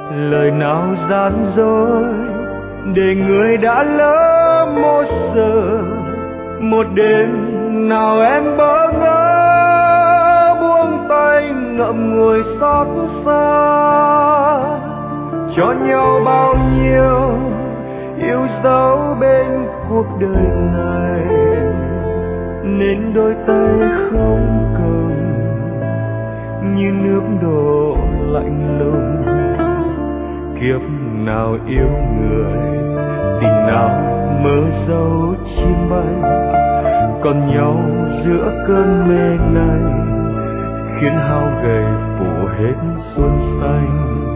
lời nào gian dối để người đã lỡ một giờ, một đêm nào em bỡ ngỡ buông tay ngậm ngùi xót xa, cho nhau bao nhiêu yêu dấu bên cuộc đời này, nên đôi tay không cầm như nước đổ lạnh lùng. Kiếp nào yêu người, tình nào mơ dấu chim bay, còn nhau giữa cơn mê này khiến hao gầy phủ hết xuân xanh.